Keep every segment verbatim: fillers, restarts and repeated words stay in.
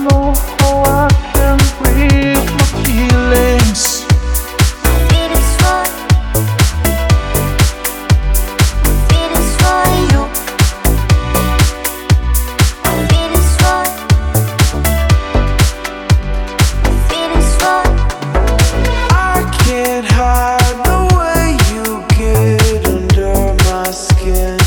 know how I can read my feelings. Feelings for, feelings for you. Feelings for, feelings for. I can't hide the way you get under my skin.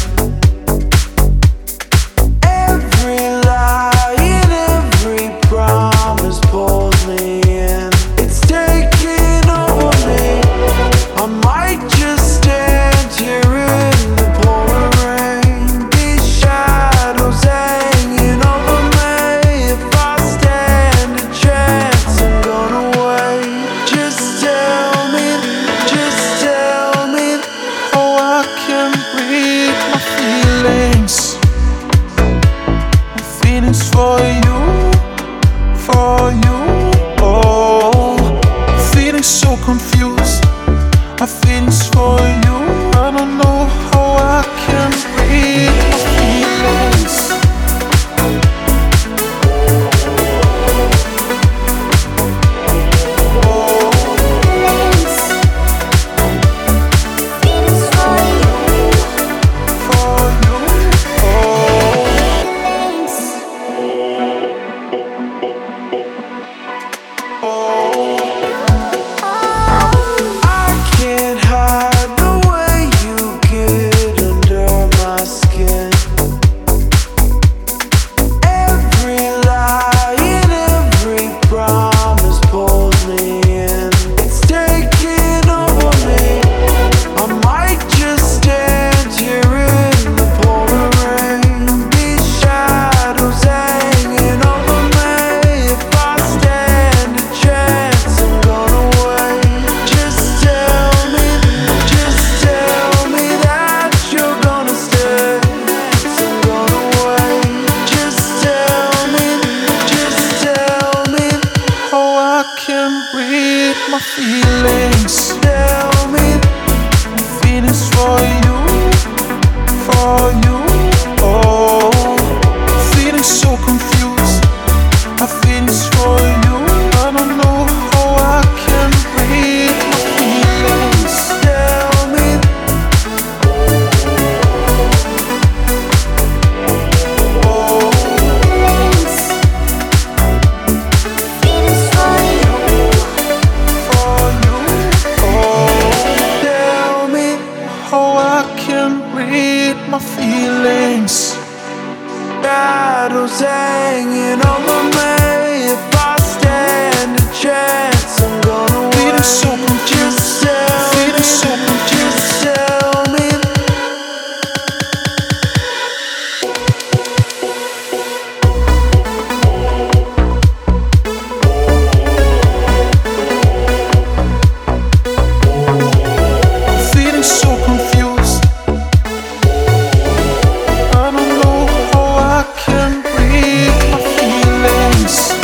Every lie and every promise pulls me in. It's taking over me. I might just stand here in the pouring rain. These shadows hanging over me. If I stand a chance, I'm gonna wait. Just tell me, just tell me How I can read my feelings. My feelings for you, for you. Oh, feeling so confused. My feelings for you. I don't know how I can read my feelings. Feelings for you. For you. Oh, Feelings. oh. I can't hide the way you get under my skin. Every lie and every promise pulls me in. It's taking over me. I might just stand here in the pouring rain. These shadows hanging over me. If I stand a chance, I'm gonna wait. Just tell me, just tell me that you're gonna stay. I'm gonna wait. Just tell me, just tell me, How I can read my feelings. tell me. Feelings for you, for you. Oh, feeling so confused. My feelings for you. I don't know how I can read my feelings. Tell me, Oh, Feelings for you. for you. Oh, tell me, how I can read my feelings. shadows hanging over me. If I stand a chance, I'm gonna wait. Feeling so confused. Just tell Feeling me, so confused. just tell me. Feeling so confused. I don't know how I can read my feelings.